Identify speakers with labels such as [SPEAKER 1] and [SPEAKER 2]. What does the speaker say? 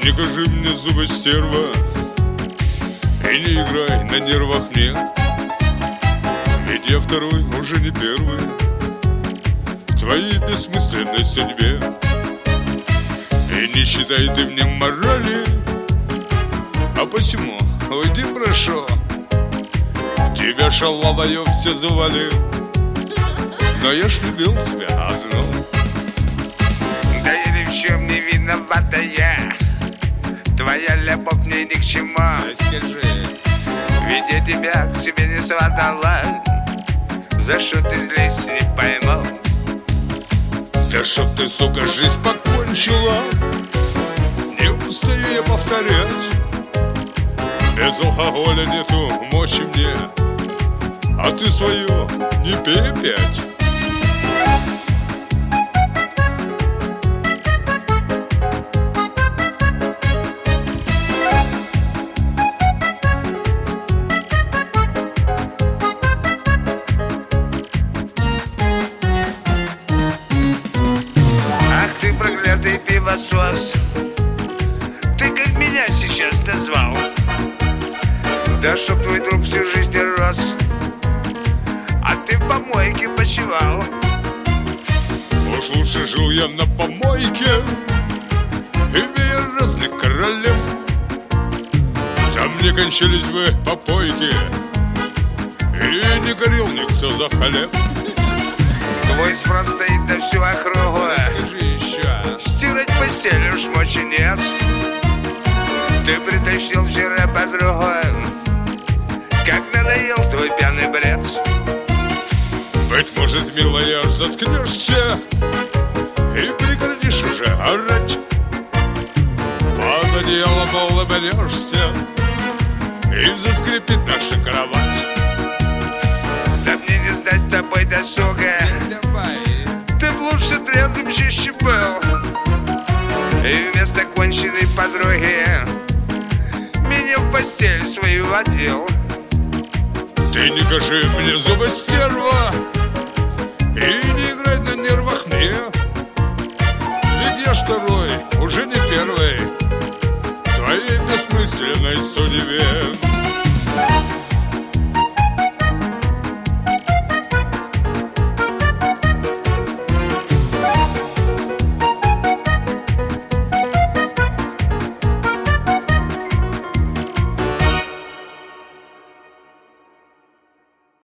[SPEAKER 1] Не кажи мне зубы, стерва, и не играй на нервах мне. Ведь я второй, уже не первый в твоей бессмысленной судьбе. И не считай ты мне морали, а посему уйди, прошу. Тебя, шалавою, все звали, но я ж любил тебя одну.
[SPEAKER 2] Да я ни в чем не виноватая, твоя любовь мне ни к чему.
[SPEAKER 1] Скажи,
[SPEAKER 2] ведь я тебя к себе не сватала, за что ты злись, не пойму.
[SPEAKER 1] да чтоб ты, сука, жизнь покончила, не устаю я повторять. Без алкоголя нету мочи мне, а ты свое не пей опять.
[SPEAKER 2] Ах ты проклятый пивосос, ты как меня сейчас назвал? Да чтоб твой друг всю жизнь рос, а ты в помойке почивал.
[SPEAKER 1] Уж лучше жил я на помойке, имея разных королев. Там не кончились бы попойки, и не горел никто за хлеб.
[SPEAKER 2] Твой спрос стоит на всю округу,
[SPEAKER 1] Скажи еще.
[SPEAKER 2] стирать постель уж мочи нет. Ты притащил вчера подругу, как надоел твой пьяный бред.
[SPEAKER 1] Быть может, милая, заткнешься и прекратишь уже орать. Под одеялом улыбнешься, и заскрипит наша кровать.
[SPEAKER 2] Да мне не знать с тобой досуга,
[SPEAKER 1] Давай.
[SPEAKER 2] ты б лучше трезвым чище был. И вместо конченной подруги меня в постель свою водил.
[SPEAKER 1] Ты не кажи мне зубы, стерва, и не играй на нервах мне. Ведь я ж второй, уже не первый в твоей бессмысленной судьбе.